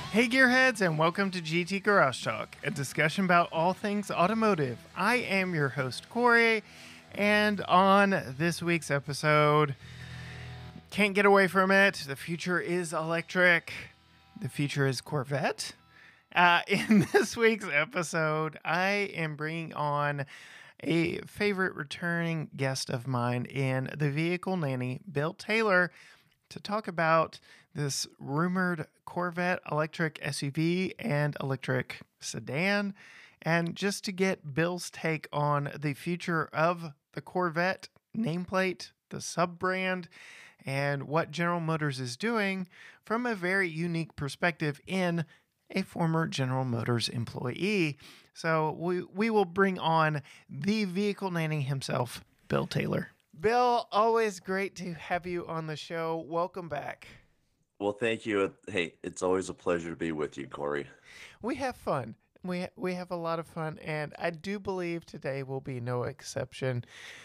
Hey Gearheads, and welcome to GT Garage Talk, a discussion about all things automotive. I am your host, Corey, and on this week's episode, can't get away from it, the future is electric, the future is Corvette. In this week's episode, I am bringing on a favorite returning guest of mine in the Vehicle Nanny, Bill Taylor, to talk about this rumored Corvette electric SUV and electric sedan, and just to get Bill's take on the future of the Corvette nameplate, the sub-brand, and what General Motors is doing from a very unique perspective in a former General Motors employee. So we will bring on the Vehicle Nanny himself, Bill Taylor. Bill, always great to have you on the show. Welcome back. Well, thank you. Hey, it's always a pleasure to be with you, Corey. We have fun. We have a lot of fun, and I do believe today will be no exception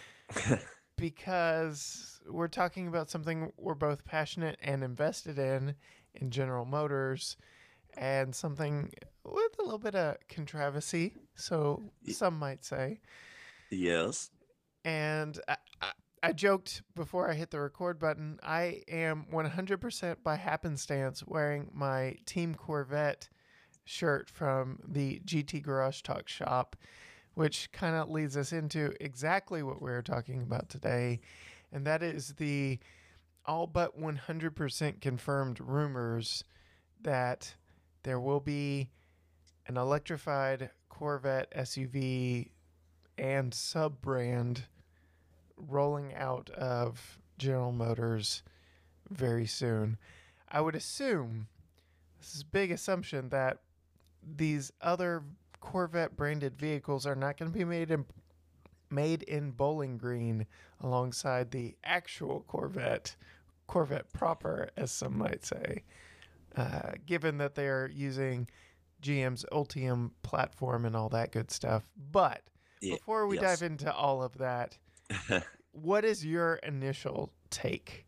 because we're talking about something we're both passionate and invested in General Motors, and something with a little bit of controversy, so Y- some might say. Yes. And I joked before I hit the record button, I am 100% by happenstance wearing my Team Corvette shirt from the GT Garage Talk shop, which kind of leads us into exactly what we're talking about today. And that is the all but 100% confirmed rumors that there will be an electrified Corvette SUV and sub brand rolling out of General Motors very soon. I would assume, this is a big assumption, that these other Corvette branded vehicles are not going to be made in Bowling Green alongside the actual Corvette proper, as some might say, given that they're using GM's Ultium platform and all that good stuff. But before we dive Yes. into all of that, what is your initial take?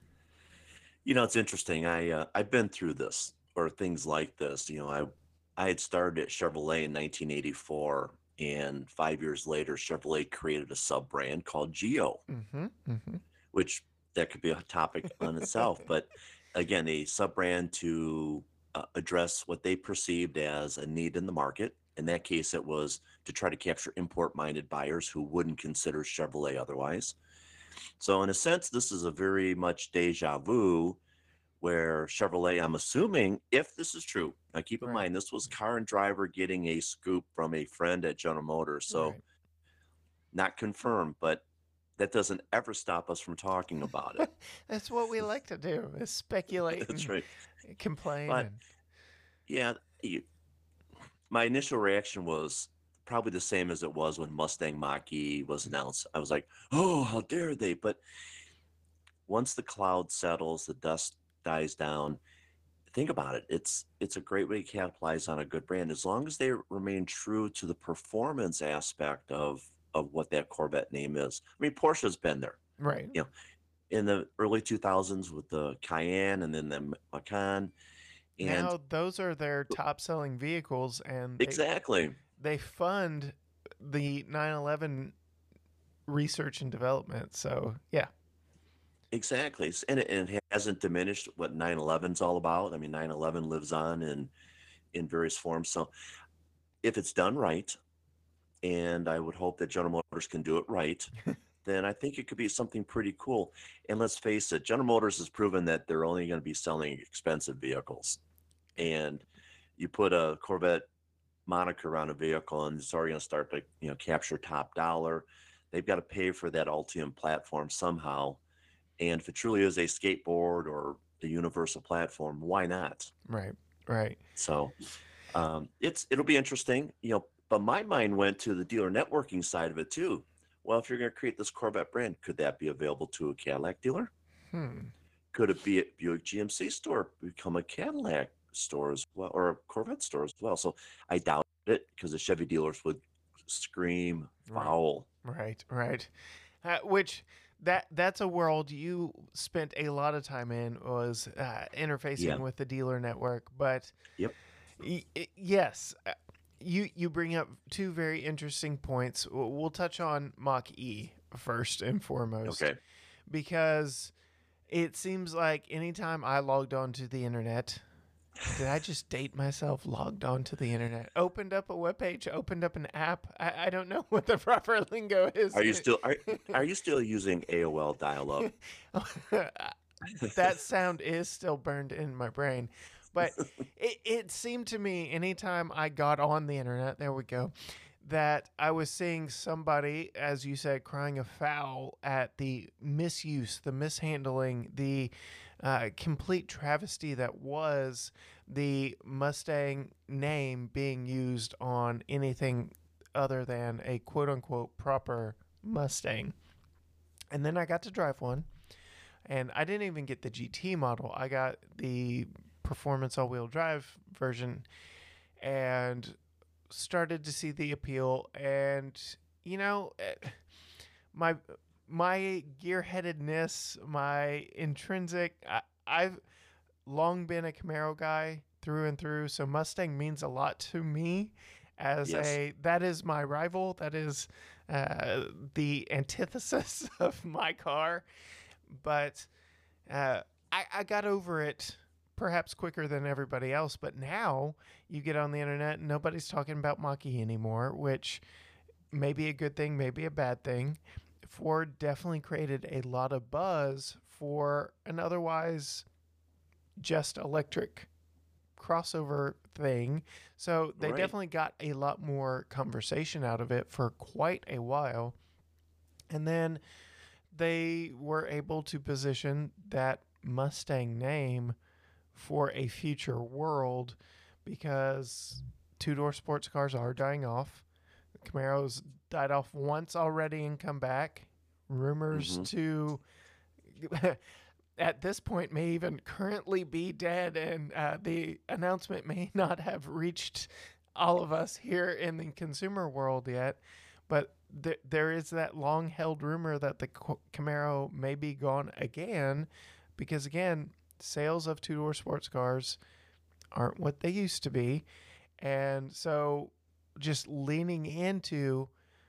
It's interesting. I've been through this or things like this. I had started at Chevrolet in 1984, and 5 years later, Chevrolet created a sub brand called Geo, Mm-hmm. Mm-hmm. which that could be a topic on itself. But again, a sub brand to address what they perceived as a need in the market. In that case, it was to try to capture import minded buyers who wouldn't consider Chevrolet otherwise. So, in a sense, this is a very much deja vu where Chevrolet, I'm assuming, if this is true, now keep in Right. mind, this was Car and Driver getting a scoop from a friend at General Motors. So, Right. not confirmed, but that doesn't ever stop us from talking about it. That's what we like to do, is speculate That's and right. complain But and yeah, my initial reaction was probably the same as it was when Mustang Mach-E was announced. I was like, oh, how dare they? But once the cloud settles, the dust dies down, think about it. It's a great way to capitalize on a good brand as long as they remain true to the performance aspect of what that Corvette name is. I mean, Porsche's been there, right. you know, in the early 2000s with the Cayenne and then the Macan, and Now those are their top selling vehicles, and exactly, they fund the 911 research and development. So yeah. exactly, and it hasn't diminished what 911's all about. I mean, 911 lives on in various forms. So if it's done right, and I would hope that General Motors can do it right, then I think it could be something pretty cool. And let's face it, General Motors has proven that they're only going to be selling expensive vehicles. And you put a Corvette moniker on a vehicle and it's already going to start to, capture top dollar. They've got to pay for that Ultium platform somehow. And if it truly is a skateboard or a universal platform, why not? Right. Right. So it'll be interesting, but my mind went to the dealer networking side of it too. Well, if you're going to create this Corvette brand, could that be available to a Cadillac dealer? Hmm. Could it be at Buick GMC store, become a Cadillac store as well, or a Corvette store as well? So I doubt it because the Chevy dealers would scream Right. foul. Right. Right. Which that's a world you spent a lot of time in, was interfacing Yeah. with the dealer network. But Yep. yes, you bring up two very interesting points. We'll touch on Mach E first and foremost, Okay. because it seems like anytime I logged onto the internet, did I just date myself? Logged onto the internet, opened up a webpage, opened up an app. I don't know what the proper lingo is. Are you still using AOL dial-up? That sound is still burned in my brain. But it seemed to me anytime I got on the internet, there we go, that I was seeing somebody, as you said, crying a foul at the misuse, the mishandling, the complete travesty that was the Mustang name being used on anything other than a quote unquote proper Mustang. And then I got to drive one, and I didn't even get the GT model. I got the performance all wheel drive version, and started to see the appeal. And you know, my my gearheadedness, my intrinsic, I've long been a Camaro guy through and through, so Mustang means a lot to me. As Yes. that is my rival, that is the antithesis of my car. But I got over it perhaps quicker than everybody else. But now you get on the internet and nobody's talking about Mach-E anymore, which may be a good thing, maybe a bad thing. Ford definitely created a lot of buzz for an otherwise just electric crossover thing. So they Right. definitely got a lot more conversation out of it for quite a while. And then they were able to position that Mustang name for a future world, because two-door sports cars are dying off. Camaro's died off once already and come back. Rumors Hmm. to at this point may even currently be dead, and the announcement may not have reached all of us here in the consumer world yet. But there is that long held rumor that the Camaro may be gone again, because, again, sales of two door sports cars aren't what they used to be. And so just leaning into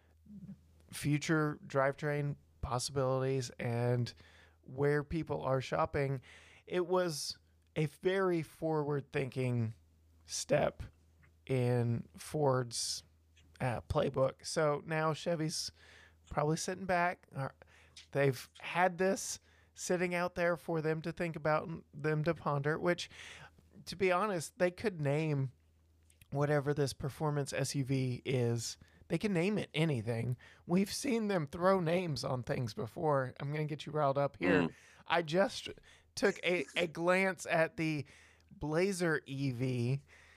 future drivetrain possibilities and where people are shopping, it was a very forward thinking step in Ford's playbook. So now Chevy's probably sitting back. They've had this sitting out there for them to think about and them to ponder, which, to be honest, they could name whatever this performance SUV is. They can name it anything. We've seen them throw names on things before. I'm going to get you riled up here. Mm. I just took a glance at the Blazer EV,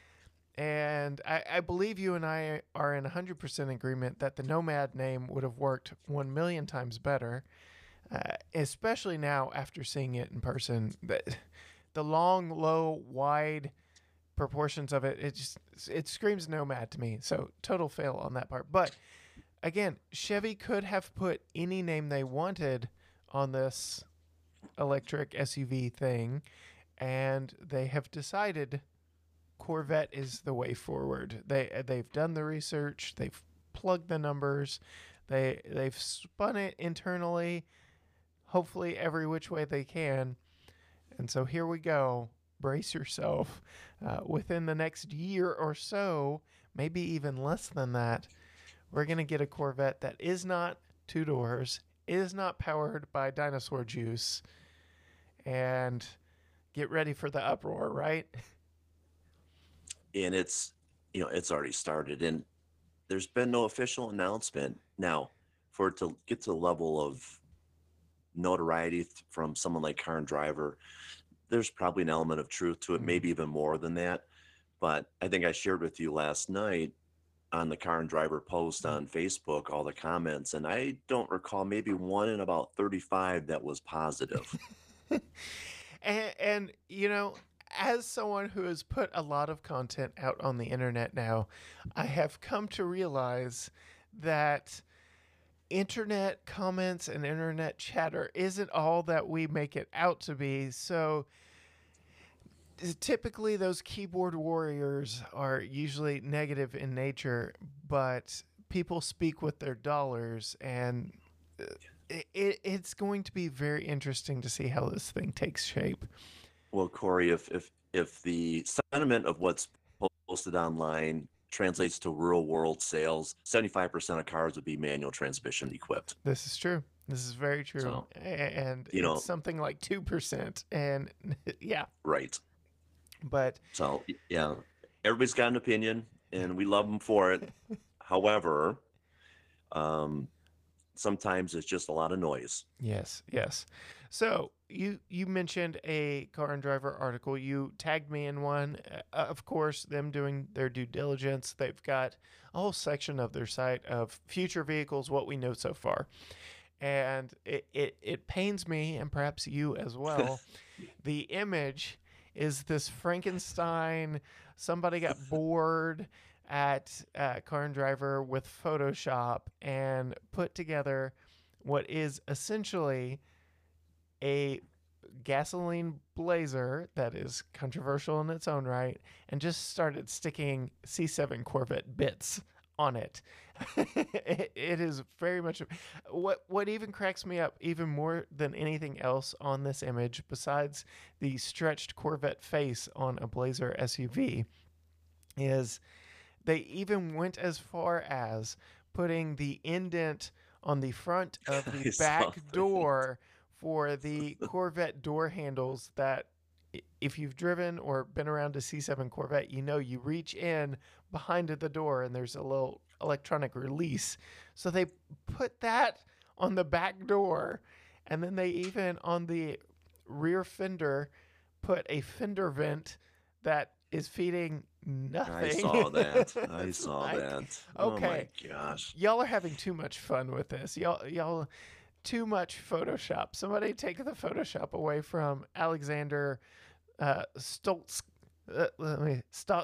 and I believe you and I are in 100% agreement that the Nomad name would have worked 1 million times better, especially now after seeing it in person. The long, low, wide proportions of it, it screams Nomad to me. So total fail on that part. But again, Chevy could have put any name they wanted on this electric SUV thing, and they have decided Corvette is the way forward. They've done the research, they've plugged the numbers, they've spun it internally, hopefully every which way they can. And so here we go. Brace yourself. Within the next year or so, maybe even less than that, we're going to get a Corvette that is not two doors, is not powered by dinosaur juice, and get ready for the uproar, right? And it's already started, and there's been no official announcement. Now, for it to get to the level of notoriety from someone like Car and Driver, there's probably an element of truth to it, maybe even more than that. But I think I shared with you last night on the Car and Driver post on Facebook, all the comments, and I don't recall, maybe one in about 35 that was positive. And as someone who has put a lot of content out on the internet now, I have come to realize that internet comments and internet chatter isn't all that we make it out to be. So typically those keyboard warriors are usually negative in nature, but people speak with their dollars, and it's going to be very interesting to see how this thing takes shape. Well, Corey, if the sentiment of what's posted online translates to real world sales, 75% of cars would be manual transmission equipped. This is true. This is very true. So, And you it's know, something like 2%. And yeah, right. but So, yeah, everybody's got an opinion and we love them for it. However, um, sometimes it's just a lot of noise. yes, yes. So you mentioned a Car and Driver article. You tagged me in one. Of course, them doing their due diligence. They've got a whole section of their site of future vehicles, what we know so far. And it pains me, and perhaps you as well. The image is this Frankenstein. Somebody got bored at Car and Driver with Photoshop and put together what is essentially a gasoline blazer that is controversial in its own right, and just started sticking C7 Corvette bits on it. It is very much what even cracks me up even more than anything else on this image, besides the stretched Corvette face on a Blazer SUV, is they even went as far as putting the indent on the front of the I saw back that. door for the Corvette door handles that, if you've driven or been around a C7 Corvette, you know you reach in behind the door and there's a little electronic release. So they put that on the back door, and then they even on the rear fender put a fender vent that is feeding I nothing. saw that. I It's saw like, that. Oh my okay, gosh. y'all are having too much fun with this. Y'all too much Photoshop. Somebody take the Photoshop away from Alexander Stoltz. Let me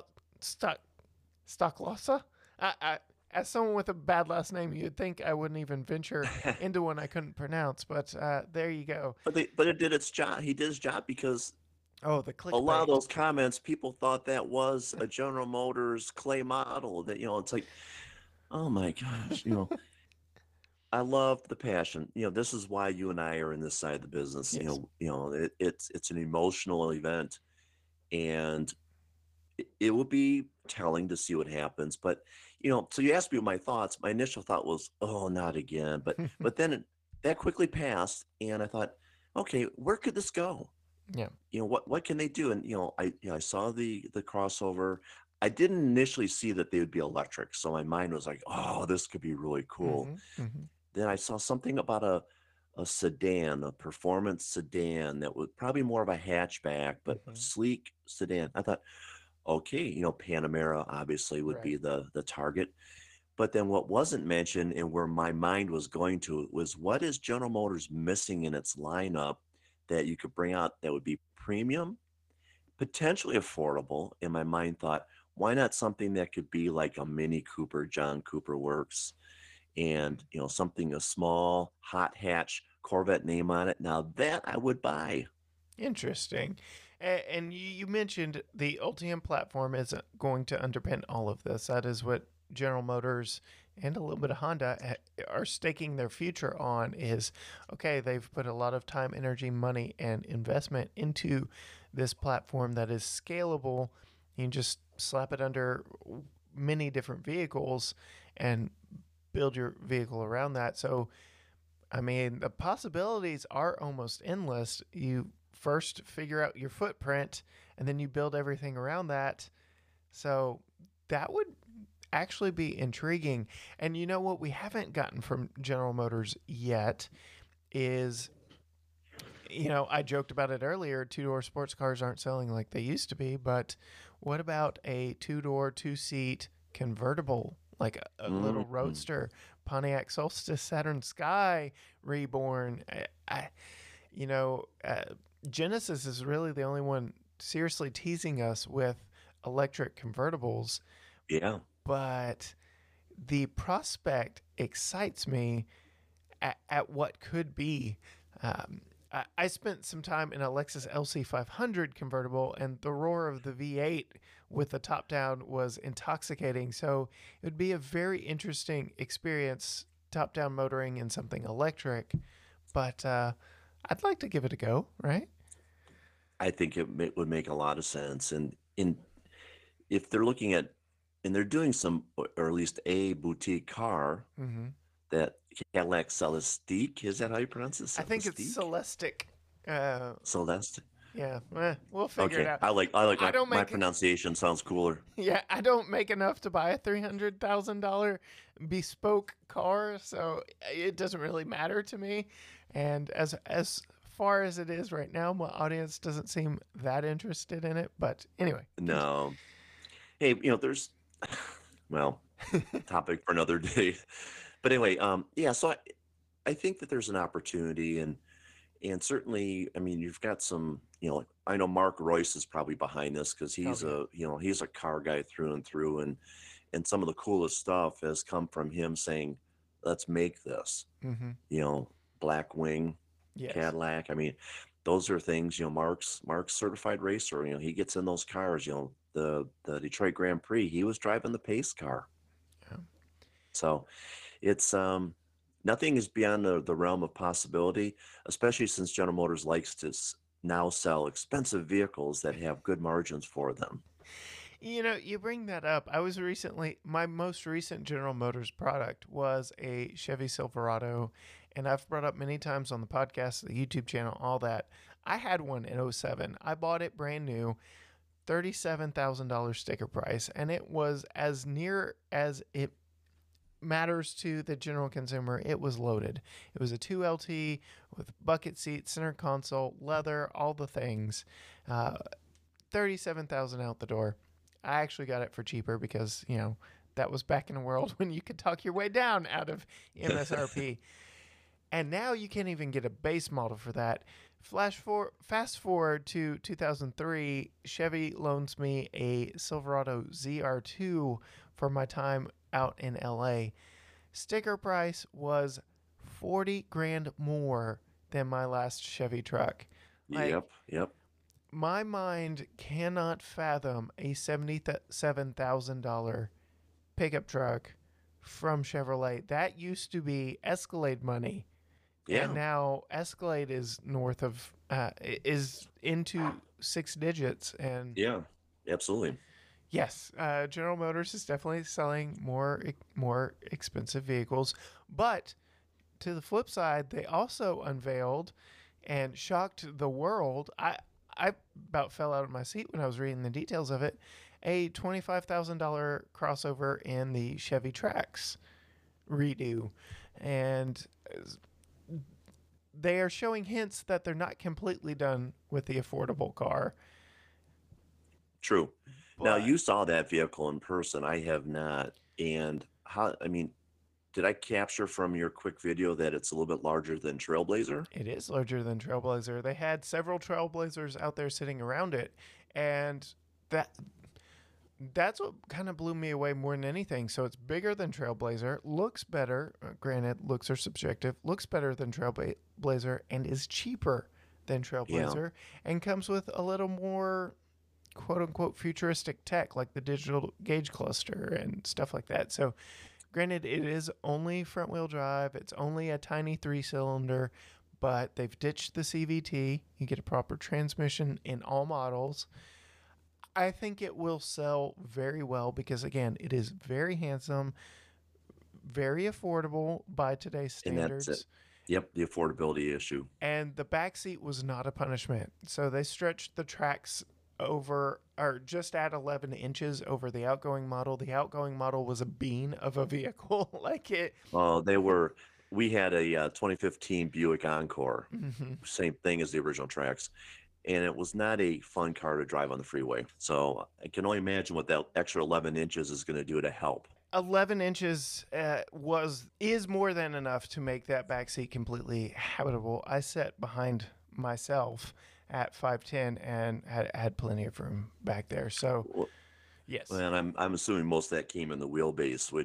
Stocklassa. As someone with a bad last name, you'd think I wouldn't even venture into one I couldn't pronounce. But there you go. But it did its job. He did his job because Oh, the a lot of clickbait. those comments, people thought that was a General Motors clay model. That it's like, oh my gosh, I love the passion. This is why you and I are in this side of the business. Yes. It's an emotional event, and it will be telling to see what happens. But so you asked me my thoughts. My initial thought was, oh, not again. But then that quickly passed, and I thought, okay, where could this go? Yeah. What can they do? And I saw the crossover. I didn't initially see that they would be electric, so my mind was like, oh, this could be really cool. Mm-hmm. Mm-hmm. Then I saw something about a sedan, a performance sedan that was probably more of a hatchback, but a Mm-hmm. sleek sedan. I thought, okay, Panamera obviously would Right. be the target. But then what wasn't mentioned and where my mind was going to was, what is General Motors missing in its lineup that you could bring out that would be premium, potentially affordable? And my mind thought, why not something that could be like a Mini Cooper, John Cooper Works, and something, a small hot hatch Corvette name on it. Now that I would buy. Interesting. And you mentioned the Ultium platform isn't going to underpin all of this. That is what General Motors and a little bit of Honda are staking their future on. Is okay, they've put a lot of time, energy, money, and investment into this platform that is scalable. You can just slap it under many different vehicles and build your vehicle around that. So I mean, the possibilities are almost endless. You first figure out your footprint and then you build everything around that. So that would actually be intriguing. And you know what we haven't gotten from General Motors yet is, I joked about it earlier, two-door sports cars aren't selling like they used to be, but what about a two-door, two-seat convertible, like a little Mm-hmm. roadster, Pontiac Solstice Saturn Sky reborn? You know, uh, Genesis is really the only one seriously teasing us with electric convertibles, Yeah. but the prospect excites me at what could be. I spent some time in a Lexus LC500 convertible, and the roar of the V8 with the top down was intoxicating. So it would be a very interesting experience, top down motoring in something electric. But I'd like to give it a go, right? I think would make a lot of sense. And in if they're looking at, and they're doing some, or at least a boutique car Mm-hmm. that Cadillac Celestique, is that how you pronounce it? I think it's Celestique? Celestic. Uh, Celeste? yeah, we'll figure it Okay. out. I like I don't my make pronunciation sounds cooler. Yeah, I don't make enough to buy a $300,000 bespoke car, so it doesn't really matter to me. And as far as it is right now, my audience doesn't seem that interested in it. But anyway, No. Hey, there's well, topic for another day. But anyway, yeah, so I think that there's an opportunity, and certainly, I mean, you've got some, I know Mark Royce is probably behind this because oh he's yeah, he's a car guy through and through, and some of the coolest stuff has come from him saying, let's make this, mm-hmm. you know, Blackwing Yes, Cadillac. I mean, those are things, Mark's certified racer, he gets in those cars, the Detroit Grand Prix, he was driving the pace car. yeah. So it's nothing is beyond the realm of possibility, especially since General Motors likes to now sell expensive vehicles that have good margins for them. You bring that up. My most recent General Motors product was a Chevy Silverado, and I've brought up many times on the podcast, the YouTube channel, all that. I had one in '07. I bought it brand new, $37,000 sticker price, and it was as near as it matters to the general consumer. It was loaded. It was a 2LT with bucket seat, center console, leather, all the things. 37,000 out the door. I actually got it for cheaper because, that was back in a world when you could talk your way down out of MSRP. And now you can't even get a base model for that. Fast forward to 2003, Chevy loans me a Silverado ZR2 for my time out in LA. Sticker price was 40 grand more than my last Chevy truck. Like, Yep. my mind cannot fathom a $77,000 pickup truck from Chevrolet. That used to be Escalade money, and Yeah. now Escalade is north of is into six digits. And Yeah. Absolutely. yes, General Motors is definitely selling more expensive vehicles, but to the flip side, they also unveiled and shocked the world. I about fell out of my seat when I was reading the details of it. A $25,000 crossover in the Chevy Trax redo, and they are showing hints that they're not completely done with the affordable car. True. Now But you saw that vehicle in person. I have not. And I mean, did I capture from your quick video that it's a little bit larger than Trailblazer? it is larger than Trailblazer. They had several Trailblazers out there sitting around it, and that that's what kind of blew me away more than anything. So it's bigger than Trailblazer, looks better. Granted, looks are subjective. Looks better than Trailblazer and is cheaper than Yeah. Trailblazer, and comes with a little more quote unquote futuristic tech like the digital gauge cluster and stuff like that. So, granted, it is only front wheel drive. It's only a tiny 3-cylinder, but they've ditched the CVT. You get a proper transmission in all models. I think it will sell very well because, again, it is very handsome, very affordable by today's And that's it. standards, Yep. The affordability issue. and the back seat was not a punishment. So they stretched the tracks over, or just at 11 inches over the outgoing model. The outgoing model was a bean of a vehicle. Like it. We had a 2015 Buick Encore, Mhm. same thing as the original tracks. And it was not a fun car to drive on the freeway. So I can only imagine what that extra 11 inches is going to do to help. 11 inches is more than enough to make that back seat completely habitable. I sat behind myself at 5'10" and had plenty of room back there. So Well, yes, and I'm assuming most of that came in the wheelbase, which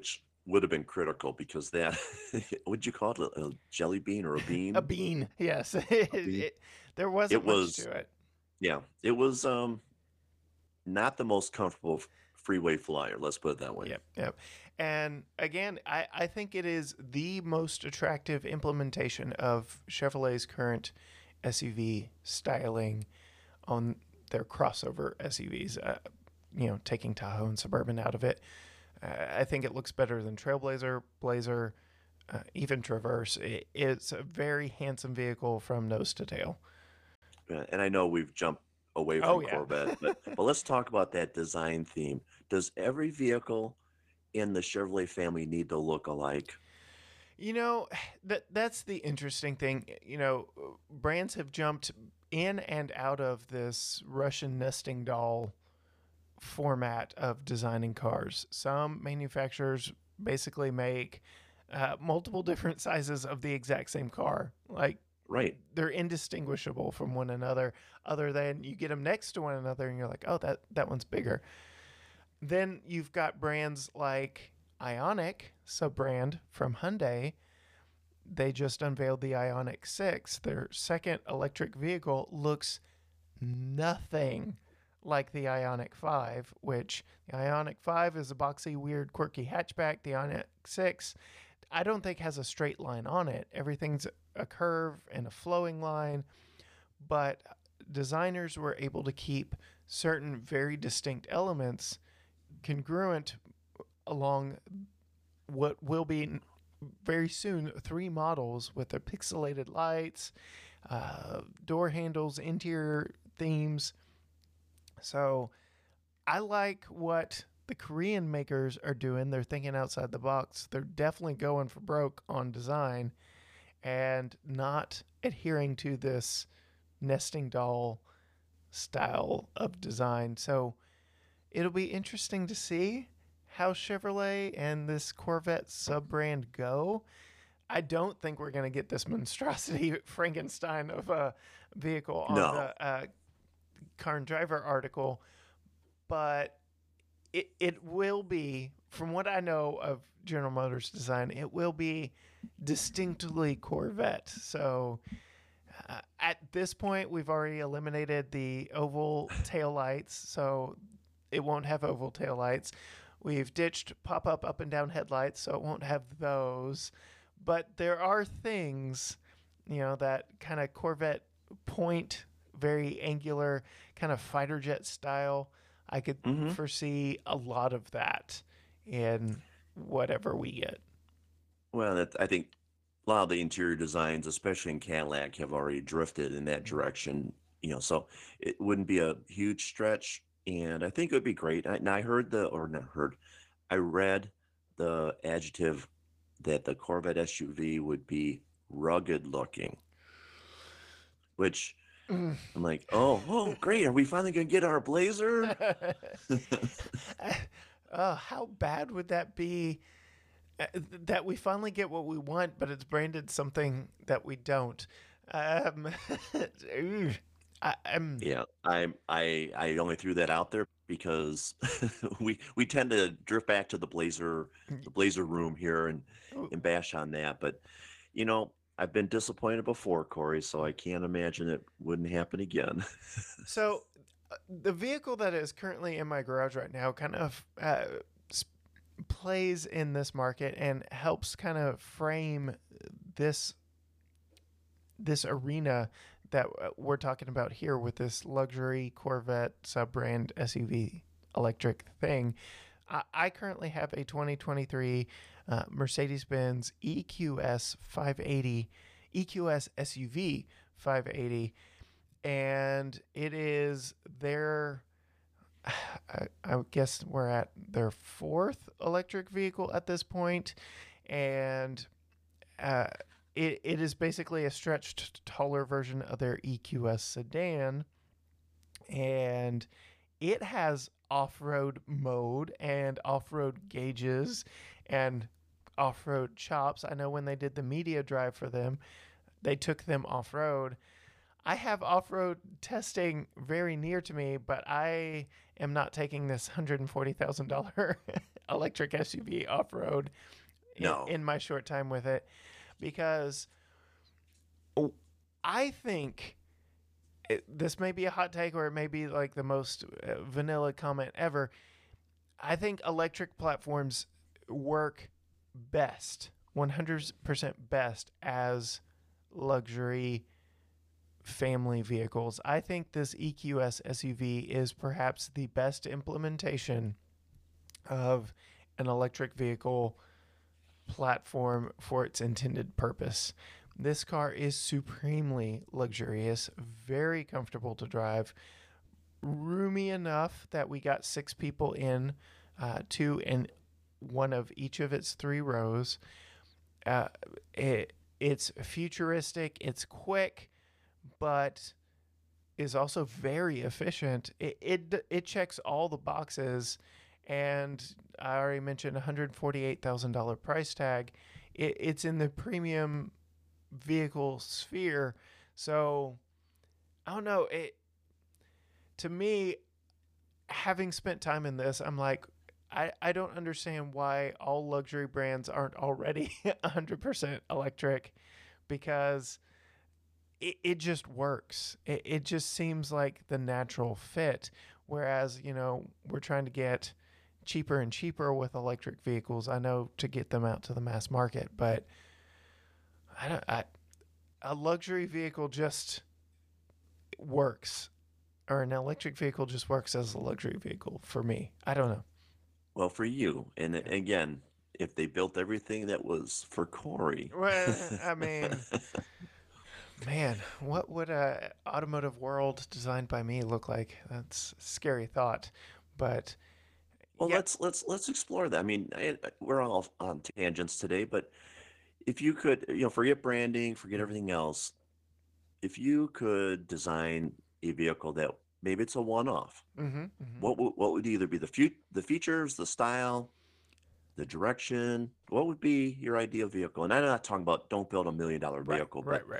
would have been critical because that what'd you call it? A jelly bean or a A bean? bean, yes. A bean. There It wasn't much was to it. yeah, it was not the most comfortable freeway flyer, let's put it that way. Yep, yep. And again, I think it is the most attractive implementation of Chevrolet's current SUV styling on their crossover SUVs. Taking Tahoe and Suburban out of it, I think it looks better than Trailblazer, Blazer, even Traverse. It's a very handsome vehicle from nose to tail. And I know we've jumped away Oh from yeah. Corvette, but let's talk about that design theme. Does every vehicle in the Chevrolet family need to look alike? You know, that's the interesting thing. Brands have jumped in and out of this Russian nesting doll format of designing cars. Some manufacturers basically make multiple different sizes of the exact same car. Like Right. they're indistinguishable from one another, other than you get them next to one another and you're like, oh, that one's bigger. Then you've got brands like Ioniq, sub brand from Hyundai. They just unveiled the Ioniq 6. Their second electric vehicle looks nothing like the Ioniq 5, which the Ioniq 5 is a boxy, weird, quirky hatchback. The Ioniq 6, I don't think has a straight line on it. Everything's a curve and a flowing line, but designers were able to keep certain very distinct elements congruent along what will be very soon 3 models with their pixelated lights, door handles, interior themes. So I like what the Korean makers are doing. They're thinking outside the box. They're definitely going for broke on design and not adhering to this nesting doll style of design. So it'll be interesting to see how Chevrolet and this Corvette sub brand go. I don't think we're going to get this monstrosity Frankenstein of a vehicle on No. the Car and Driver article, but it will be, from what I know of General Motors design, it will be distinctly Corvette. So at this point, we've already eliminated the oval tail lights, so it won't have oval tail lights. We've ditched pop-up up and down headlights, so it won't have those. But there are things, that kind of Corvette point, very angular, kind of fighter jet style. I could Hmm. foresee a lot of that in whatever we get. Well, I think a lot of the interior designs, especially in Cadillac, have already drifted in that direction. So it wouldn't be a huge stretch, and I think it would be great. And I heard or not heard, I read the adjective that the Corvette SUV would be rugged looking, which Mm. I'm like, oh, great. Are we finally gonna get our Blazer? How bad would that be? That we finally get what we want, but it's branded something that we don't. Um, ooh, I'm Yeah, I only threw that out there because we tend to drift back to the Blazer room here and bash on that. But I've been disappointed before, Corey, so I can't imagine it wouldn't happen again. so the vehicle that is currently in my garage right now kind of plays in this market and helps kind of frame this arena that we're talking about here with this luxury Corvette sub-brand SUV electric thing. I currently have a 2023 Mercedes-Benz EQS 580, EQS SUV 580, and it is their, I guess we're at their 4th electric vehicle at this point, and it is basically a stretched, taller version of their EQS sedan, and it has off-road mode and off-road gauges and off-road chops. I know when they did the media drive for them, they took them off-road. I have off-road testing very near to me, but I am not taking this $140,000 electric SUV off road No. in my short time with it, because I think this may be a hot take, or it may be like the most vanilla comment ever. I think electric platforms work best, 100% best as luxury family vehicles. I think this EQS SUV is perhaps the best implementation of an electric vehicle platform for its intended purpose. This car is supremely luxurious, very comfortable to drive, roomy enough that we got 6 people in, two in one of each of its 3 rows. Uh, it's futuristic, it's quick, but is also very efficient. It checks all the boxes, and I already mentioned $148,000 price tag. It's in the premium vehicle sphere, so I don't know. To me, having spent time in this, I'm like, I don't understand why all luxury brands aren't already 100% electric, because it just works. It just seems like the natural fit. Whereas, we're trying to get cheaper and cheaper with electric vehicles, I know, to get them out to the mass market, but a luxury vehicle just works, or an electric vehicle just works as a luxury vehicle for me. I don't know. Well, for you, and again, if they built everything that was for Corey, Well, I mean, man, what would a automotive world designed by me look like? That's a scary thought, but well, yeah. let's explore that. I mean, we're all on tangents today, but if you could, forget branding, forget everything else. If you could design a vehicle that maybe it's a one-off, what would either be the features, the style, the direction? What would be your ideal vehicle? And I'm not talking about don't build $1 million Right, vehicle, right, but right.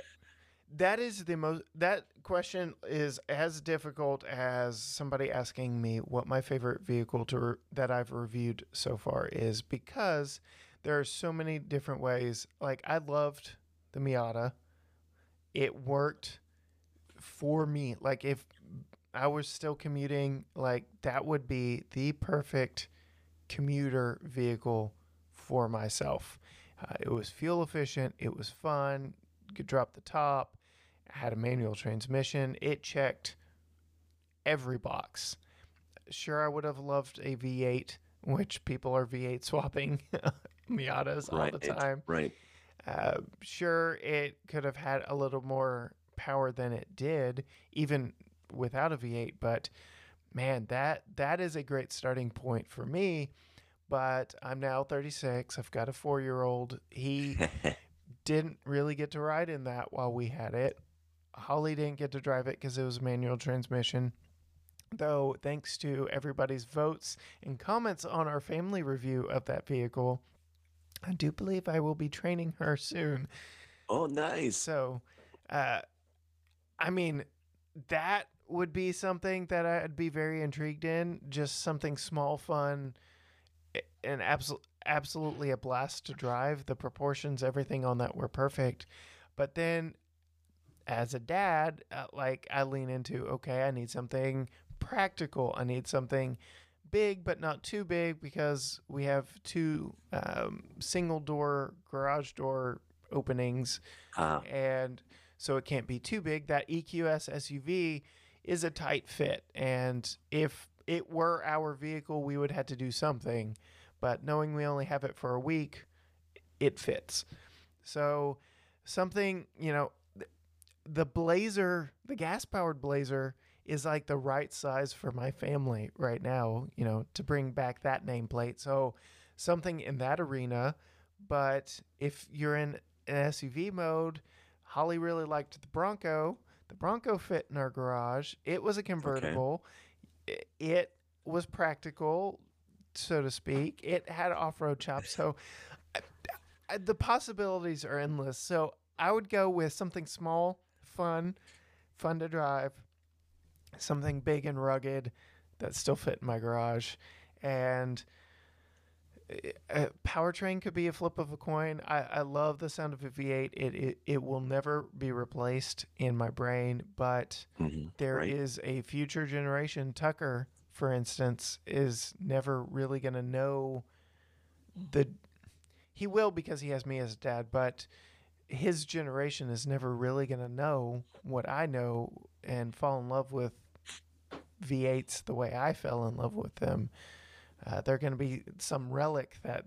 That question is as difficult as somebody asking me what my favorite vehicle that I've reviewed so far is, because there are so many different ways. Like, I loved the Miata. It worked for me. Like, if I was still commuting, like, that would be the perfect commuter vehicle for myself. It was fuel efficient. It was fun. You could drop the top. It had a manual transmission. It checked every box. Sure, I would have loved a V8, which people are V8 swapping Miatas all right, the time. right. Sure, it could have had a little more power than it did, even without a V8. But man, that is a great starting point for me. But I'm now 36. I've got a 4-year-old. He didn't really get to ride in that while we had it. Holly didn't get to drive it because it was manual transmission. Though, thanks to everybody's votes and comments on our family review of that vehicle, I do believe I will be training her soon. Oh, nice. So, I mean, that would be something that I'd be very intrigued in. Just something small, fun, and absolutely a blast to drive. The proportions, everything on that were perfect. But then, as a dad, like, I lean into, okay, I need something practical. I need something big, but not too big, because we have 2 single door garage door openings, Uh, and so it can't be too big. That EQS SUV is a tight fit, and if it were our vehicle, we would have to do something. But knowing we only have it for a week, it fits. So something, the Blazer, the gas powered Blazer, is like the right size for my family right now, to bring back that nameplate. So something in that arena. But if you're in an SUV mode, Holly really liked the Bronco. The Bronco fit in our garage. It was a okay. convertible. It was practical, so to speak. It had off-road chops. So the possibilities are endless. So I would go with something small, fun to drive, something big and rugged that still fit in my garage, and Powertrain could be a flip of a coin. I love the sound of a V8. It will never be replaced in my brain, but there Right. is a future generation. Tucker, for instance, is never really going to know the. He will because he has me as a dad, but his generation is never really going to know what I know and fall in love with V8s the way I fell in love with them. They're going to be some relic that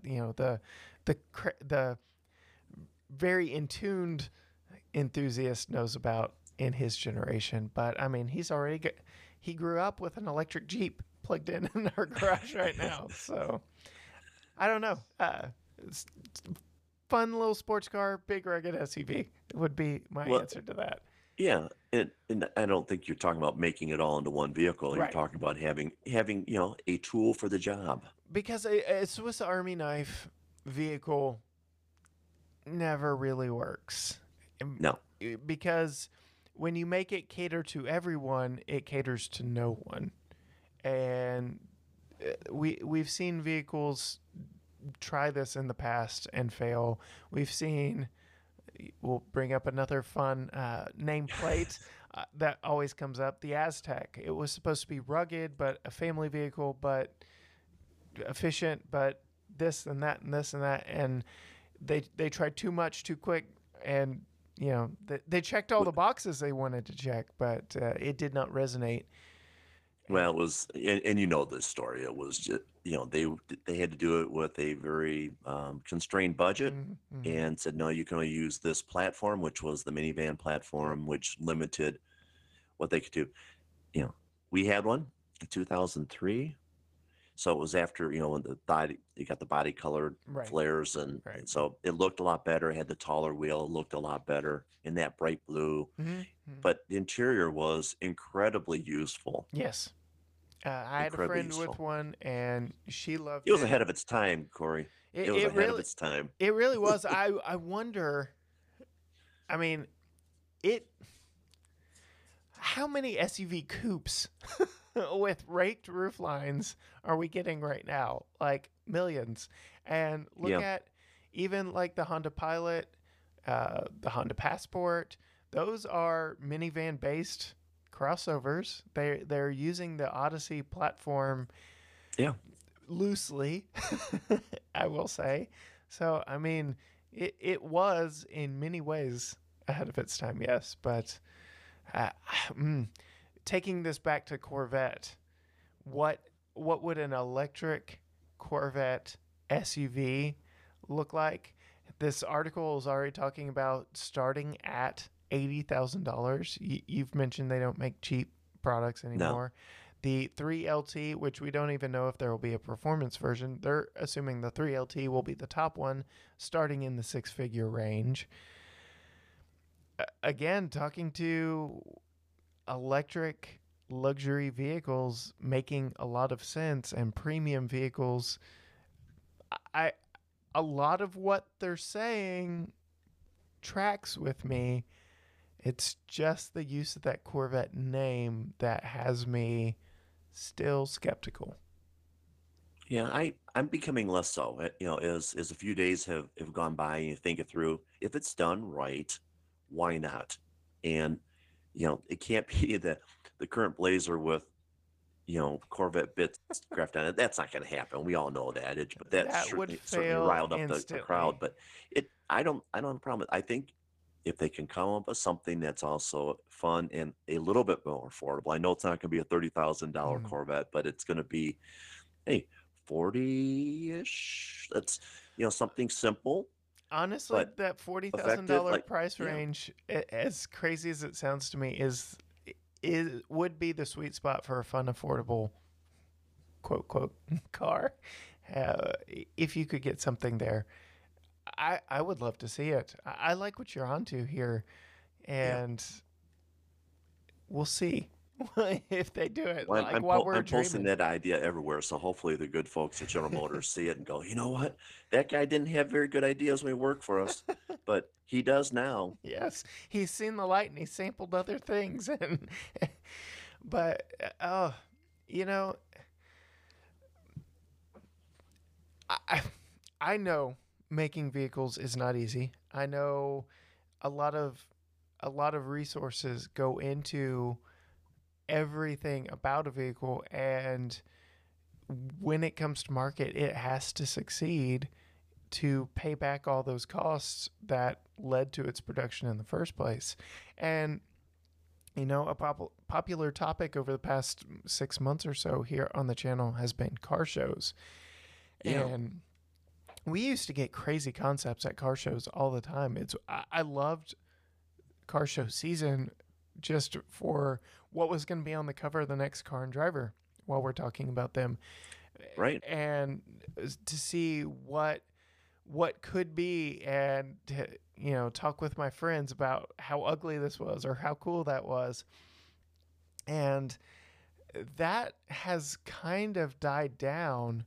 the very in tuned enthusiast knows about in his generation. But I mean, he grew up with an electric Jeep plugged in our garage right now. So I don't know. It's fun little sports car, big rugged SUV would be my Well, answer to that. yeah, and I don't think you're talking about making it all into one vehicle. You're Right. talking about having a tool for the job. Because a Swiss Army knife vehicle never really works. No. Because when you make it cater to everyone, it caters to no one. And we've seen vehicles try this in the past and fail. We've seen, we'll bring up another fun nameplate that always comes up, the Aztec. It was supposed to be rugged, but a family vehicle, but efficient, but this and that and this and that. And they tried too much too quick, and they checked all the boxes they wanted to check, but it did not resonate. Well, it was, and you know this story. It was just, they had to do it with a very constrained budget, Mm-hmm. and said, no, you can only use this platform, which was the minivan platform, which limited what they could do. We had one in 2003. So it was after, when you got the body colored Right. flares, and Right. so it looked a lot better. It had the taller wheel. It looked a lot better in that bright blue. Mm-hmm. But the interior was incredibly useful. Yes. I had a Incredibly friend with useful. one, and she loved It was it. ahead of its time, Corey. It was ahead of its time. It really was. I wonder. I mean, it. How many SUV coupes with raked roof lines are we getting right now? Like millions. And look Yeah. at even like the Honda Pilot, the Honda Passport. Those are minivan based crossovers. They're using the Odyssey platform Yeah. loosely, I will say. So I mean, it was in many ways ahead of its time, yes. But uh, taking this back to Corvette, what would an electric Corvette SUV look like? This article is already talking about starting at $80,000. You've mentioned they don't make cheap products anymore. The 3LT, which we don't even know if there will be a performance version, they're assuming the 3LT will be the top one, starting in the six-figure range. Again, talking to electric luxury vehicles making a lot of sense, and premium vehicles, a lot of what they're saying tracks with me. It's just the use of that Corvette name that has me still skeptical. Yeah, I'm becoming less so. As a few days have gone by and you think it through, if it's done right, why not? And it can't be the current Blazer with Corvette bits graphed on it. That's not going to happen. We all know that. But that That would certainly fail riled up the instantly. crowd. But I don't have a problem. I think if they can come up with something that's also fun and a little bit more affordable. I know it's not going to be a $30,000 Corvette, but it's going to be, hey, 40-ish. That's something simple. Honestly, But that $40,000 effective, price range, as crazy as it sounds to me, is would be the sweet spot for a fun, affordable, quote quote, car. If you could get something there, I would love to see it. I like what you're onto here, and we'll see if they do it. Well, Like what we're I'm posting dreaming. that idea everywhere, so hopefully the good folks at General Motors see it and go, you know what? That guy didn't have very good ideas when he worked for us, but he does now. Yes, he's seen the light and he sampled other things, and but you know, I know making vehicles is not easy. I know a lot of resources go into everything about a vehicle, and when it comes to market, it has to succeed to pay back all those costs that led to its production in the first place. And a popular topic over the past 6 months or so here on the channel has been car shows. Yeah. And we used to get crazy concepts at car shows all the time. I loved car show season just for what was going to be on the cover of the next Car and Driver while we're talking about them, Right. and to see what could be, and to, talk with my friends about how ugly this was or how cool that was. And that has kind of died down.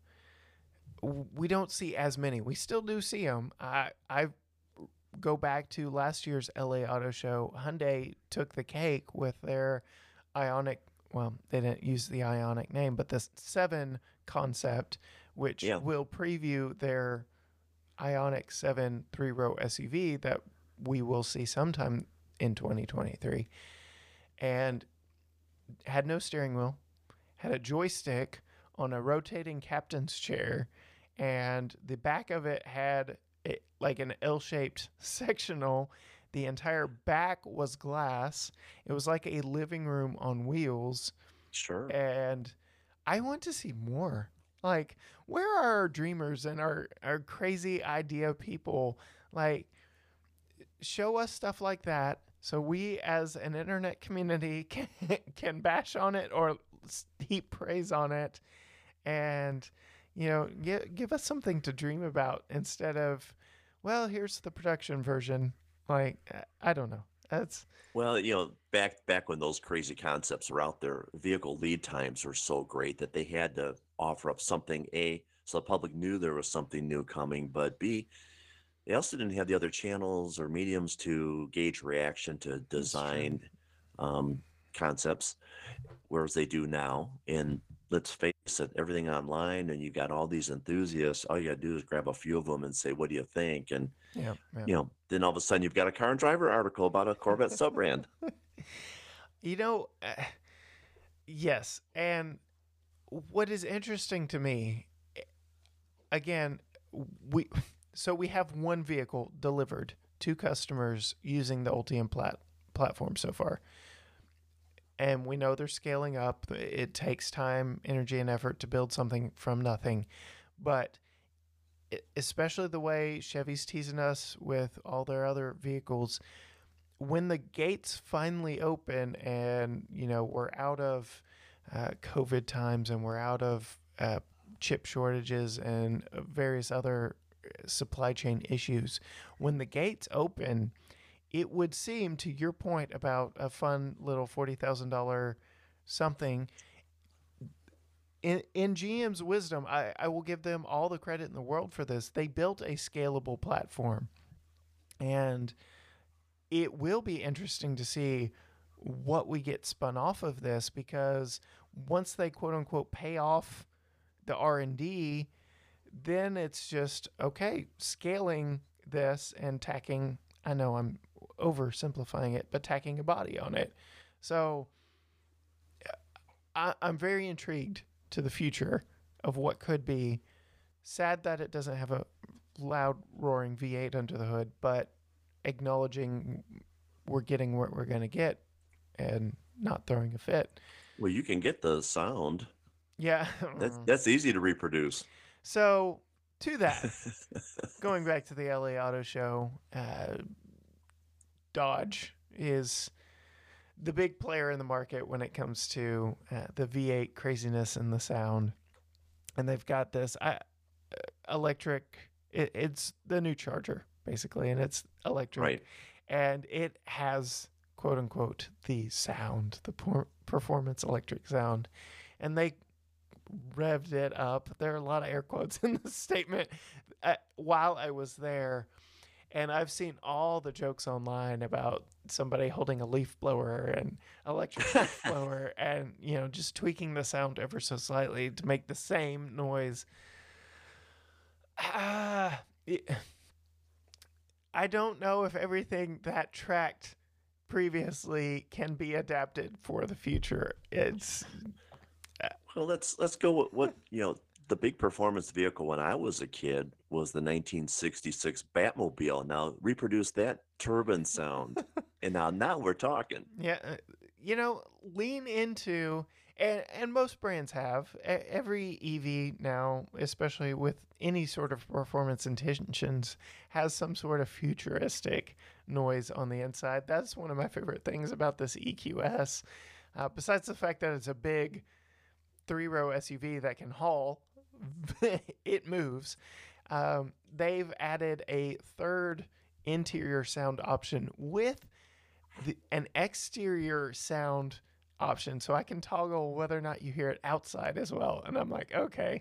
We don't see as many. We still do see them. I go back to last year's LA Auto Show. Hyundai took the cake with their Ioniq. Well, they didn't use the Ioniq name, but the 7 concept, which Yeah. will preview their Ioniq 7 3-row SUV that we will see sometime in 2023, and had no steering wheel, had a joystick on a rotating captain's chair, and the back of it had like an L-shaped sectional. The entire back was glass. It was like a living room on wheels, Sure. and I want to see more. Like, where are our dreamers and our crazy idea people? Like, show us stuff like that so we as an internet community can bash on it or heap praise on it, and give us something to dream about instead of, well, here's the production version. Like, I don't know. That's Well, back when those crazy concepts were out there, vehicle lead times were so great that they had to offer up something, A, so the public knew there was something new coming, but B, they also didn't have the other channels or mediums to gauge reaction to that's true. design concepts, whereas they do now. And let's face it, everything online, and you got all these enthusiasts. All you got to do is grab a few of them and say, "What do you think?" And Yeah, yeah. then all of a sudden you've got a Car and Driver article about a Corvette sub brand. You know, yes. And what is interesting to me, again, we have one vehicle delivered to customers using the Ultium platform so far. And we know they're scaling up. It takes time, energy, and effort to build something from nothing. But especially the way Chevy's teasing us with all their other vehicles, when the gates finally open and, we're out of COVID times and we're out of chip shortages and various other supply chain issues, when the gates open, it would seem, to your point about a fun little $40,000 something, in GM's wisdom, I will give them all the credit in the world for this. They built a scalable platform, and it will be interesting to see what we get spun off of this, because once they quote unquote pay off the R&D, then it's just, okay, scaling this and tacking, I know I'm oversimplifying it, but tacking a body on it. So I'm very intrigued to the future of what could be. Sad that it doesn't have a loud roaring V8 under the hood, but acknowledging we're getting what we're going to get and not throwing a fit. Well, you can get the sound. Yeah. That's easy to reproduce. So, to that, going back to the LA Auto Show, Dodge is the big player in the market when it comes to the V8 craziness and the sound. And they've got this electric, it's the new Charger, basically, and it's electric. Right. And it has, quote unquote, the sound, the performance electric sound. And they revved it up. There are a lot of air quotes in the statement while I was there. And I've seen all the jokes online about somebody holding a leaf blower and electric leaf blower and, just tweaking the sound ever so slightly to make the same noise. Ah, I don't know if everything that tracked previously can be adapted for the future. It's Well, let's go with what, the big performance vehicle when I was a kid was the 1966 Batmobile. Now reproduce that turbine sound, and now we're talking. yeah, lean into and most brands have every EV now, especially with any sort of performance intentions, has some sort of futuristic noise on the inside. That's one of my favorite things about this EQS. Besides the fact that it's a big 3-row SUV that can haul, it moves. They've added a third interior sound option with an exterior sound option, so I can toggle whether or not you hear it outside as well. And I'm like, okay,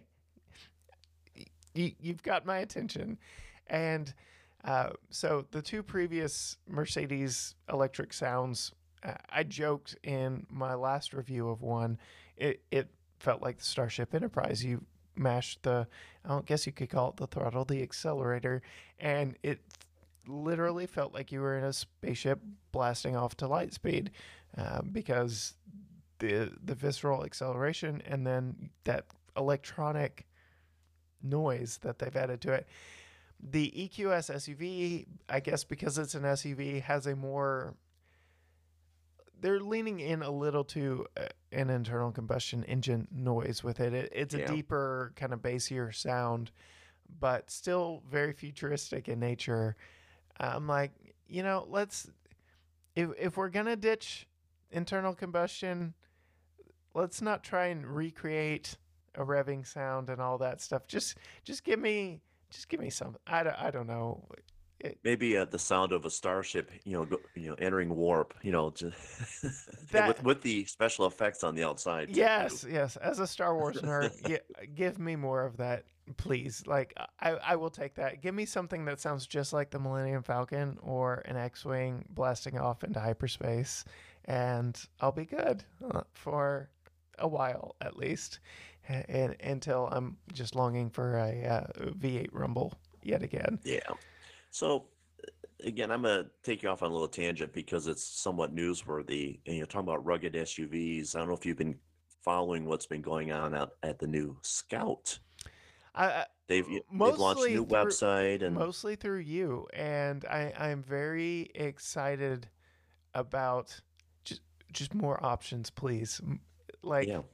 you've got my attention. And so the two previous Mercedes electric sounds, I joked in my last review of one, it felt like the Starship Enterprise. You mash the, I guess you could call it the throttle, the accelerator, and it literally felt like you were in a spaceship blasting off to light speed, because the visceral acceleration and then that electronic noise that they've added to it. The EQS SUV, I guess because it's an SUV, has a more, they're leaning in a little to an internal combustion engine noise with it. It's a Yeah. deeper, kind of bassier sound, but still very futuristic in nature. I'm like, let's, if we're gonna ditch internal combustion, let's not try and recreate a revving sound and all that stuff. Just give me something. I don't know. Maybe the sound of a starship, entering warp, just and That with the special effects on the outside too. yes. As a Star Wars nerd, yeah, give me more of that, please. Like I will take that. Give me something that sounds just like the Millennium Falcon or an X-wing blasting off into hyperspace, and I'll be good for a while at least, and until I'm just longing for a V8 Rumble yet again. Yeah. So again, I'm gonna take you off on a little tangent because it's somewhat newsworthy. And you're talking about rugged SUVs. I don't know if you've been following what's been going on out at the new Scout. I They've launched a new website and mostly through you, and I'm very excited about just more options, please. Like yeah,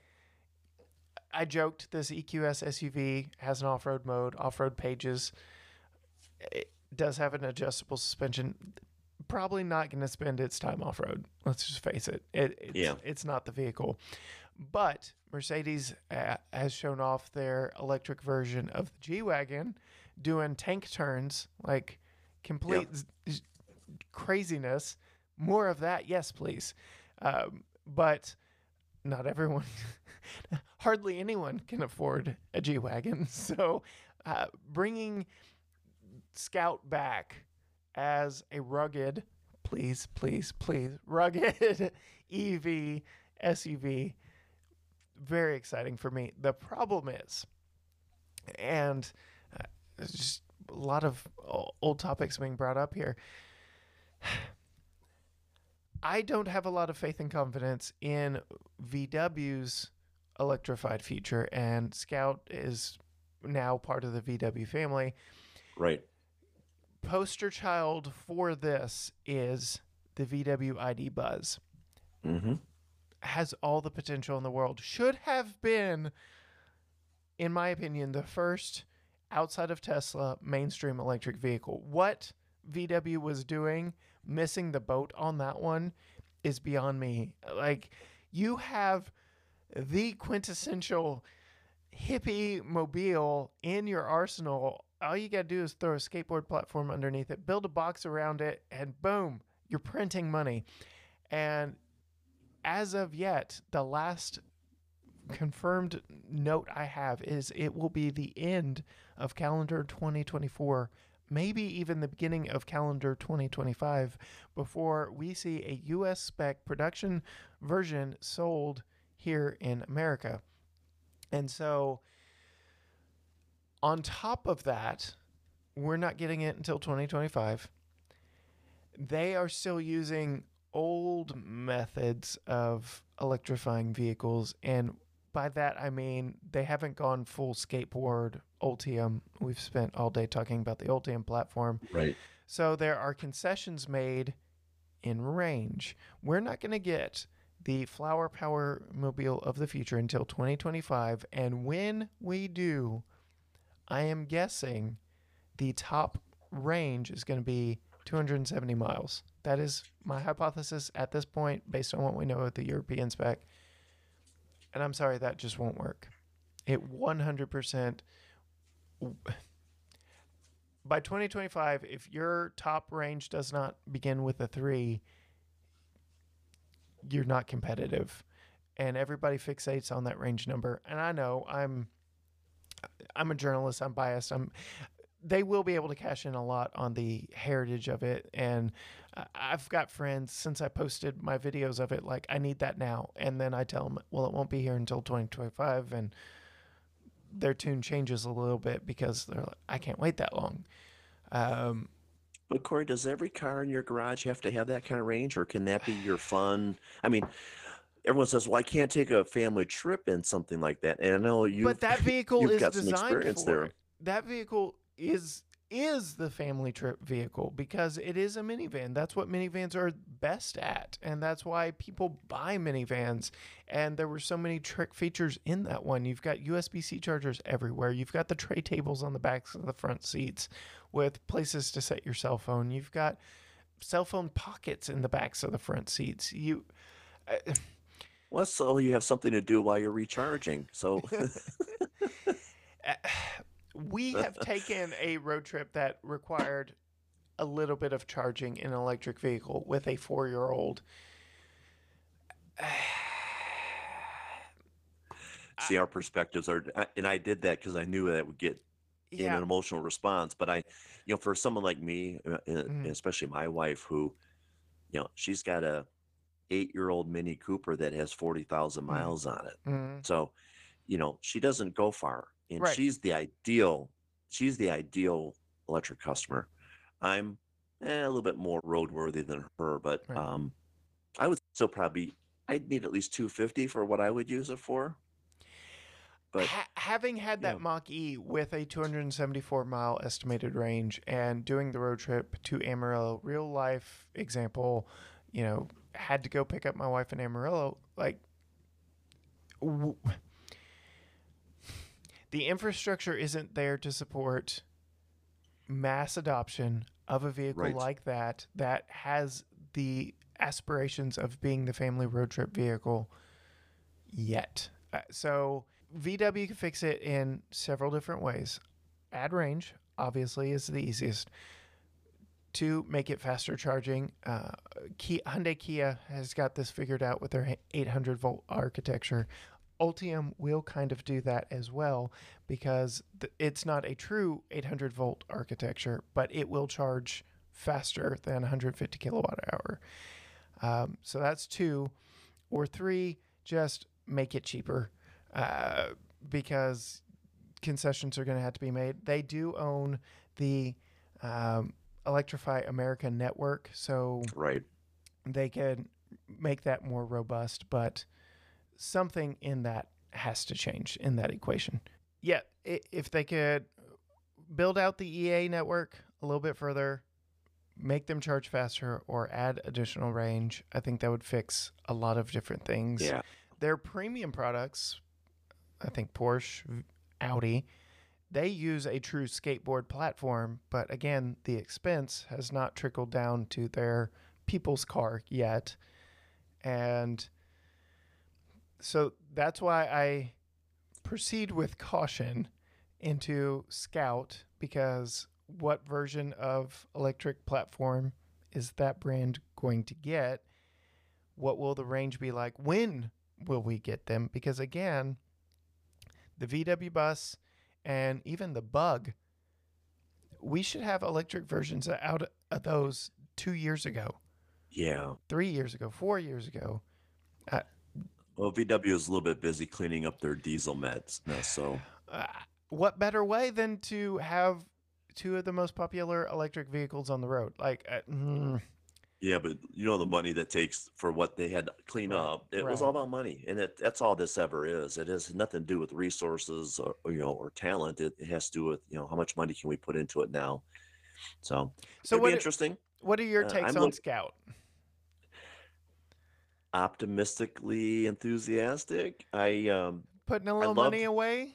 I joked, this EQS SUV has an off-road mode, off-road pages. It does have an adjustable suspension. Probably not going to spend its time off-road. Let's just face it. It's not the vehicle. But Mercedes has shown off their electric version of the G-Wagon doing tank turns, like complete craziness. More of that, yes, please. But not everyone, hardly anyone can afford a G-Wagon. So bringing Scout back as a rugged, please, rugged EV SUV, very exciting for me. The problem is, and there's just a lot of old topics being brought up here. I don't have a lot of faith and confidence in VW's electrified future, and Scout is now part of the VW family. right. Poster child for this is the VW ID Buzz. Mm-hmm. Has all the potential in the world. Should have been, in my opinion, the first outside of Tesla mainstream electric vehicle. What VW was doing, missing the boat on that one, is beyond me. Like, you have the quintessential hippie mobile in your arsenal. All you got to do is throw a skateboard platform underneath it, build a box around it, and boom, you're printing money. And as of yet, the last confirmed note I have is it will be the end of calendar 2024, maybe even the beginning of calendar 2025, before we see a US spec production version sold here in America. And so On top of that, we're not getting it until 2025. They are still using old methods of electrifying vehicles. And by that, I mean they haven't gone full skateboard Ultium. We've spent all day talking about the Ultium platform. Right. So there are concessions made in range. We're not going to get the Flower Power Mobile of the future until 2025. And when we do, I am guessing the top range is going to be 270 miles. That is my hypothesis at this point, based on what we know of the European spec. And I'm sorry, that just won't work. It 100%. By 2025, if your top range does not begin with a 3, you're not competitive. And everybody fixates on that range number. And I know I'm a journalist, I'm biased. They will be able to cash in a lot on the heritage of it. And I've got friends, since I posted my videos of it, like, I need that now. And then I tell them, well, it won't be here until 2025. And their tune changes a little bit because they're like, I can't wait that long. But Corey, does every car in your garage have to have that kind of range, or can that be your fun? I mean, everyone says, "Well, I can't take a family trip in something like that," and I know But that vehicle you've is got some designed experience for there. it. That vehicle is the family trip vehicle because it is a minivan. That's what minivans are best at, and that's why people buy minivans. And there were so many trick features in that one. You've got USB-C chargers everywhere. You've got the tray tables on the backs of the front seats with places to set your cell phone. You've got cell phone pockets in the backs of the front seats. Well, so you have something to do while you're recharging. So We have taken a road trip that required a little bit of charging in an electric vehicle with a 4-year-old. see, our perspectives are, and I did that because I knew that would get in an Yeah. emotional response. But for someone like me, Mhm. especially my wife, who, she's got a 8-year-old Mini Cooper that has 40,000 Mhm. miles on it. Mhm. So, she doesn't go far, and Right. she's the ideal electric customer. I'm a little bit more roadworthy than her, but Right. I would still probably, I'd need at least 250 for what I would use it for. But Having had yeah, that Mach E with a 274-mile estimated range and doing the road trip to Amarillo, real life example, had to go pick up my wife in Amarillo, like, the infrastructure isn't there to support mass adoption of a vehicle right. like that has the aspirations of being the family road trip vehicle yet. So VW can fix it in several different ways. Add range, obviously, is the easiest. 2, make it faster charging. Hyundai Kia has got this figured out with their 800 volt architecture. Ultium will kind of do that as well because it's not a true 800 volt architecture, but it will charge faster than 150 kilowatt hour. So that's 2. Or 3, just make it cheaper because concessions are going to have to be made. They do own the Electrify America network, so Right. they could make that more robust, but something in that has to change in that equation. Yeah, if they could build out the EA network a little bit further, make them charge faster, or add additional range, I think that would fix a lot of different things. Yeah. Their premium products, I think Porsche, Audi, they use a true skateboard platform, but again, the expense has not trickled down to their people's car yet. And so that's why I proceed with caution into Scout, because what version of electric platform is that brand going to get? What will the range be like? When will we get them? Because again, the VW bus and even the Bug, we should have electric versions out of those 2 years ago, Yeah. 3 years ago, 4 years ago. Well, VW is a little bit busy cleaning up their diesel meds now, so. what better way than to have two of the most popular electric vehicles on the road? Like, Yeah, but you know the money that takes for what they had to clean right, up. It was all right. about money, and that's all this ever is. It has nothing to do with resources or talent. It has to do with how much money can we put into it now. So So it'll be interesting. what are your takes I'm on look Scout? optimistically enthusiastic. Putting a I little money loved. away?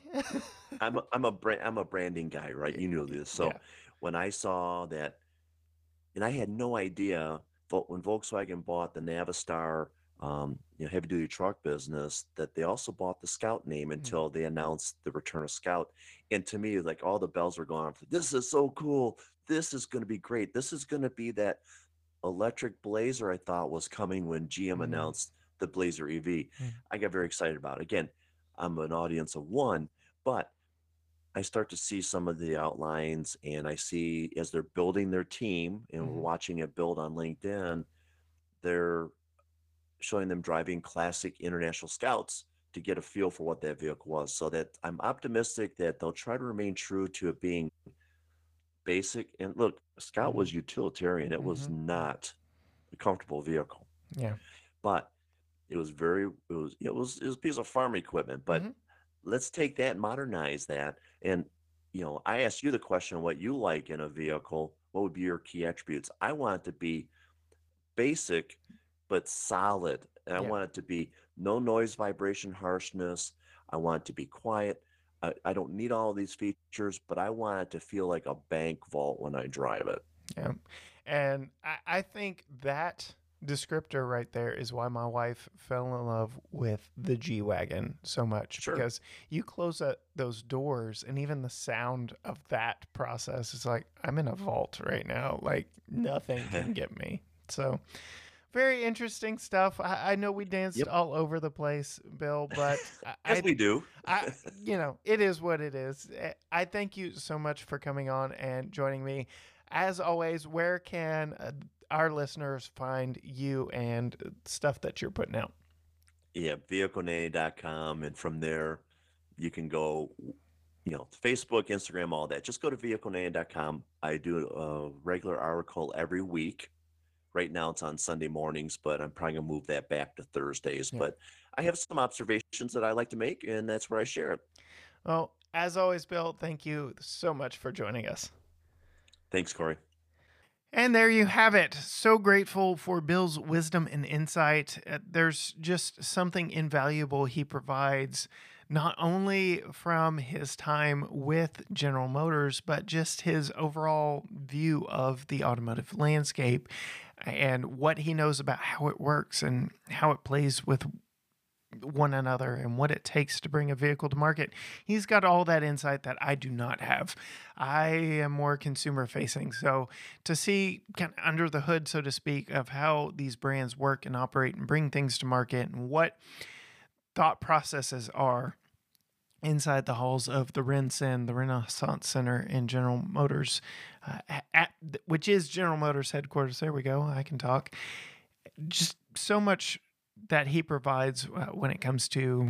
I'm a branding guy, right? Y- You know this. yeah. So when I saw that, and I had no idea when Volkswagen bought the Navistar, heavy duty truck business, that they also bought the Scout name Mhm. until they announced the return of Scout. And to me, like all the bells were going off. This is so cool. This is going to be great. This is going to be that electric Blazer I thought was coming when GM Mhm. announced the Blazer EV. Mhm. I got very excited about it. Again, I'm an audience of one, but I start to see some of the outlines, and I see as they're building their team and we're Mhm. watching it build on LinkedIn, they're showing them driving classic international scouts to get a feel for what that vehicle was. So that I'm optimistic that they'll try to remain true to it being basic. And look, Scout Mhm. was utilitarian. It was Mhm. not a comfortable vehicle, Yeah. but it was a piece of farm equipment. But Mhm. let's take that and modernize that. And I asked you the question, what you like in a vehicle, what would be your key attributes? I want it to be basic but solid. And I Yeah. want it to be no noise, vibration, harshness. I want it to be quiet. I don't need all these features, but I want it to feel like a bank vault when I drive it. Yeah. And I think that descriptor right there is why my wife fell in love with the G Wagon so much, Sure. because you close those doors and even the sound of that process is like, I'm in a vault right now. Like, nothing can get me. So, very interesting stuff. I know we danced Yep. all over the place, Bill, but As we do. I, it is what it is. I thank you so much for coming on and joining me. As always, where can our listeners find you and stuff that you're putting out? Yeah, vehiclenanny.com. And from there, you can go, Facebook, Instagram, all that. Just go to vehiclenanny.com. I do a regular article every week. Right now it's on Sunday mornings, but I'm probably going to move that back to Thursdays. Yeah. But I have some observations that I like to make, and that's where I share it. Well, as always, Bill, thank you so much for joining us. Thanks, Corey. And there you have it. So grateful for Bill's wisdom and insight. There's just something invaluable he provides, not only from his time with General Motors, but just his overall view of the automotive landscape and what he knows about how it works and how it plays with one another and what it takes to bring a vehicle to market. He's got all that insight that I do not have. I am more consumer facing. So to see kind of under the hood, so to speak, of how these brands work and operate and bring things to market and what thought processes are inside the halls of the RenCen, the Renaissance Center in General Motors, which is General Motors headquarters. There we go. I can talk. Just so much that he provides when it comes to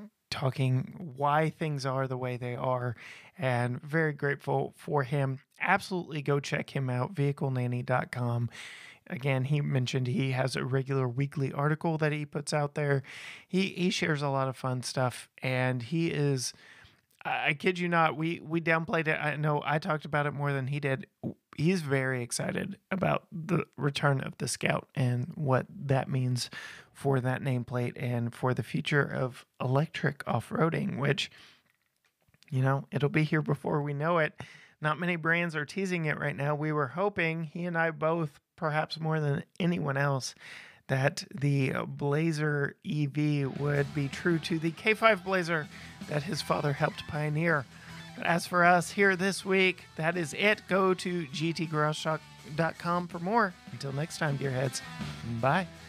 talking why things are the way they are, and very grateful for him. Absolutely go check him out, vehiclenanny.com. Again, he mentioned he has a regular weekly article that he puts out there. He shares a lot of fun stuff, and he is, I kid you not, we downplayed it. I know I talked about it more than he did. He's very excited about the return of the Scout and what that means for that nameplate and for the future of electric off-roading, which, it'll be here before we know it. Not many brands are teasing it right now. We were hoping, he and I both, perhaps more than anyone else, that the Blazer EV would be true to the K5 Blazer that his father helped pioneer. But as for us here this week, that is it. Go to gtgaragetalk.com for more. Until next time, gearheads. Bye.